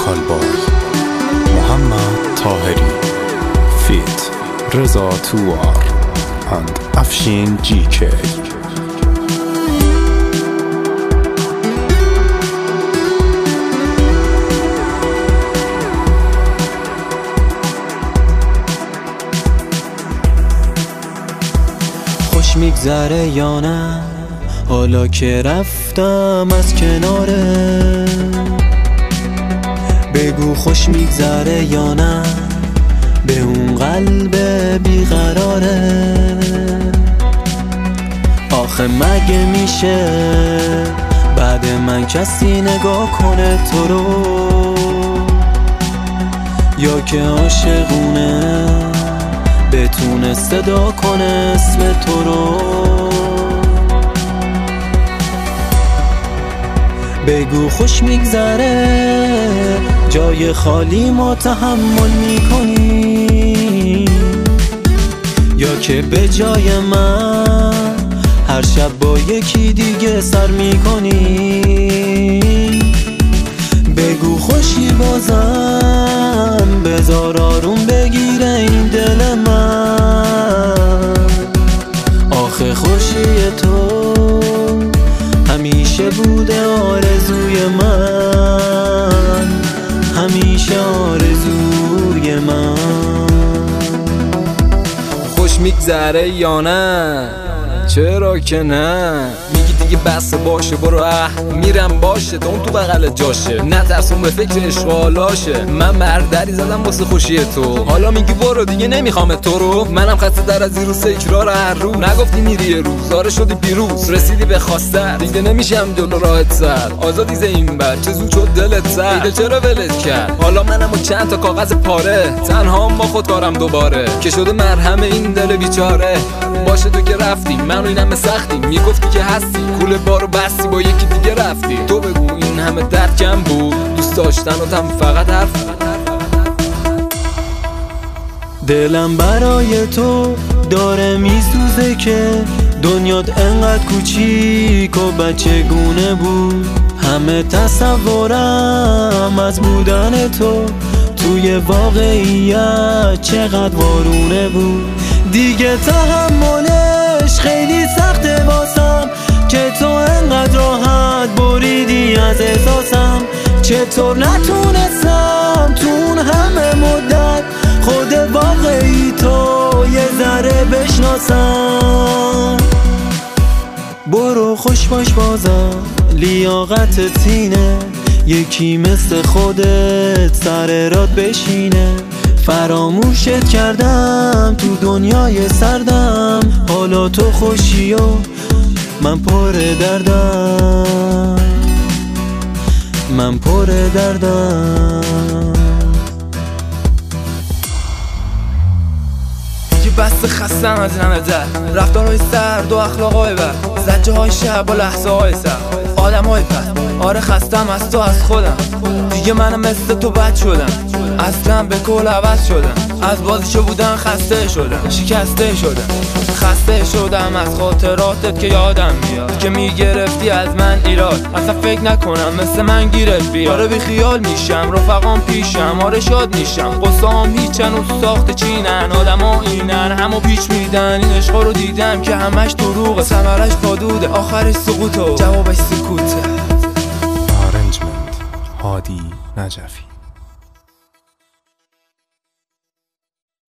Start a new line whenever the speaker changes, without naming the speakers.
کالبای محمد طاهری فیت رضا توار and افشین GK.
خوش میگذره یا نه حالا که رفتم از کناره؟ بگو خوش میگذره یا نه به اون قلب بیقراره؟ آخه مگه میشه بعد من کسی نگاه کنه تو رو، یا که عاشقونه بتونه صدا کنه اسم تو رو؟ بگو خوش میگذره جای خالی ما تحمل میکنی، یا که به جای من هر شب با یکی دیگه سر میکنی؟ بگو خوشی بازم بذار آروم بگیره این دل من. آخه خوشی تو همیشه بوده آرزوی من، همیشه آرزوی من.
خوش میگذره یا نه؟ چرا که نه؟ میگی دیگه بس باشه برو میرم باشه تا اون تو بغل جاشه، نترسون به فکر اشغالاشه. من مردری زدم واسه خوشی تو، حالا میگی برو دیگه نمیخوام تو رو. منم خسته در از این روز تکرار هر روز، نگفتی میری یه روز زاره شدی پیروز، رسیدی به خواسته دیگه نمیشم جلو راحت سر. آزادی زه این بر چه زود شد دلت سر، دیگه چرا ولت کرد؟ حالا منم و چند تا کاغذ پاره تنها با خود کارم دوباره، که شده مرهم این دل بیچاره. باشه تو که رفتی منو اینم به سختی، میگفتی که هستی کول بارو بستی با یکی دیگه رفتی. تو بگو این همه درد کم بود؟ دوست داشتناتم فقط حرف.
دلم برای تو داره میسوزه که دنیات انقدر کوچیک و بچگونه بود. همه تصورم از بودن تو توی واقعیت چقدر وارونه بود. دیگه تحملش خیلی سخته واسم که تو انقدر راحت بریدی از احساسم. چطور نتونستم تو اون همه مدت خود واقعی تو یه ذره بشناسم؟ برو خوش باش بازم لیاقت تینه، یکی مثل خودت سر راد بشینه. فراموشت کردم تو دنیای سردم، حالا تو خوشی و من پر دردم، من پر دردم.
یه بس خستم از این همه در رفتارهای سرد و اخلاقهای بد، زجه های شب و لحظه های سر، آدم های پس. آره خستم از تو از خودم، دیگه منم مثل تو بد شدم، اصلا به کل عوض شدم. از بازیشو بودن خسته شدم، شکسته شدم، خسته شدم از خاطراتت که یادم میاد که میگرفتی از من ایراد. اصلا فکر نکنم مثل من گیرت بیاد. آره بی خیال میشم رفقام پیشم، آره شاد میشم قصام هیچن و ساخت چینن. آدم ها اینن همو پیچ میدن، این عشقا رو دیدم که همش دروغه، ثمرش پادوده آخرش سقوطه و جوابش سکوته.
Arrangement هادی نجفی.